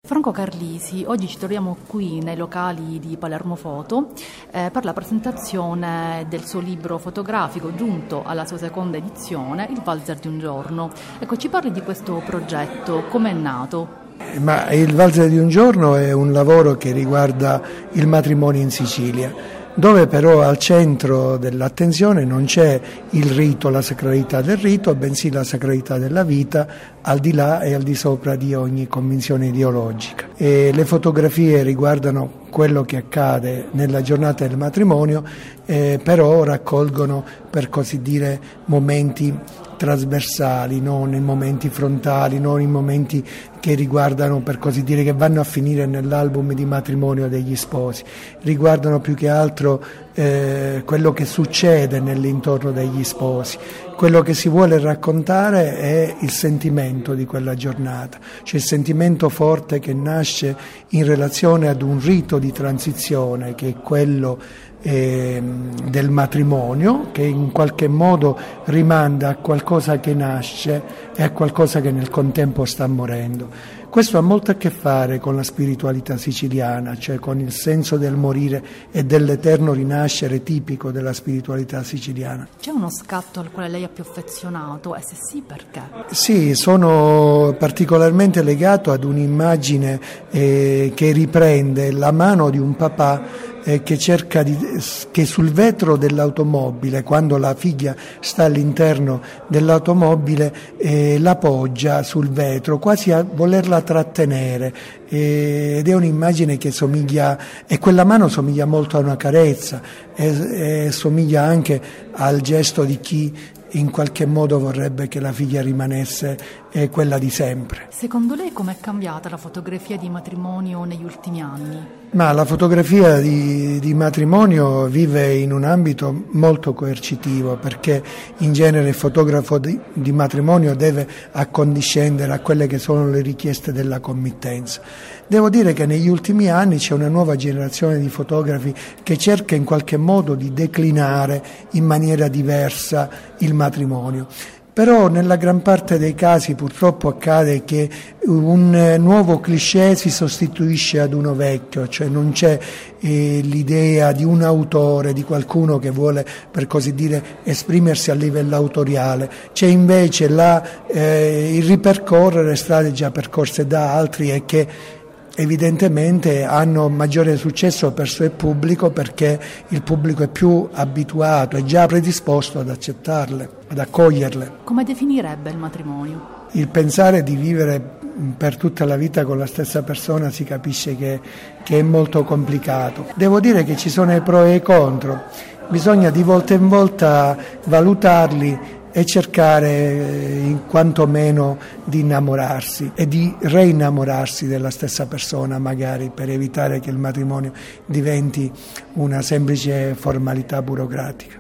Franco Carlisi, oggi ci troviamo qui nei locali di Palermo Foto per la presentazione del suo libro fotografico giunto alla sua seconda edizione, Il valzer di un giorno. Ecco, ci parli di questo progetto, come è nato? Ma il valzer di un giorno è un lavoro che riguarda il matrimonio in Sicilia, dove però al centro dell'attenzione non c'è il rito, la sacralità del rito, bensì la sacralità della vita, al di là e al di sopra di ogni convinzione ideologica. E le fotografie riguardano quello che accade nella giornata del matrimonio, però raccolgono, per così dire, momenti trasversali, non i momenti frontali, non i momenti che riguardano, per così dire, che vanno a finire nell'album di matrimonio degli sposi, riguardano più che altro quello che succede nell'intorno degli sposi. Quello che si vuole raccontare è il sentimento di quella giornata, cioè il sentimento forte che nasce in relazione ad un rito di transizione che è quello del matrimonio, che in qualche modo rimanda a qualcosa che nasce e a qualcosa che nel contempo sta morendo. Questo ha molto a che fare con la spiritualità siciliana, cioè con il senso del morire e dell'eterno rinascere tipico della spiritualità siciliana. C'è uno scatto al quale lei è più affezionato e se sì, perché? Sì, sono particolarmente legato ad un'immagine che riprende la mano di un papà che cerca che sul vetro dell'automobile, quando la figlia sta all'interno dell'automobile, la poggia sul vetro, quasi a volerla trattenere, ed è un'immagine che somiglia, e quella mano somiglia molto a una carezza, e somiglia anche al gesto di chi in qualche modo vorrebbe che la figlia rimanesse quella di sempre. Secondo lei com'è cambiata la fotografia di matrimonio negli ultimi anni? Ma la fotografia di matrimonio vive in un ambito molto coercitivo, perché in genere il fotografo di matrimonio deve accondiscendere a quelle che sono le richieste della committenza. Devo dire che negli ultimi anni c'è una nuova generazione di fotografi che cerca in qualche modo di declinare in maniera diversa il matrimonio. Però nella gran parte dei casi purtroppo accade che un nuovo cliché si sostituisce ad uno vecchio, cioè non c'è l'idea di un autore, di qualcuno che vuole, per così dire, esprimersi a livello autoriale, c'è invece il ripercorrere strade già percorse da altri e che evidentemente hanno maggiore successo verso il pubblico, perché il pubblico è più abituato, è già predisposto ad accettarle, ad accoglierle. Come definirebbe il matrimonio? Il pensare di vivere per tutta la vita con la stessa persona si capisce che è molto complicato. Devo dire che ci sono i pro e i contro, bisogna di volta in volta valutarli e cercare quantomeno di innamorarsi e di reinnamorarsi della stessa persona, magari, per evitare che il matrimonio diventi una semplice formalità burocratica.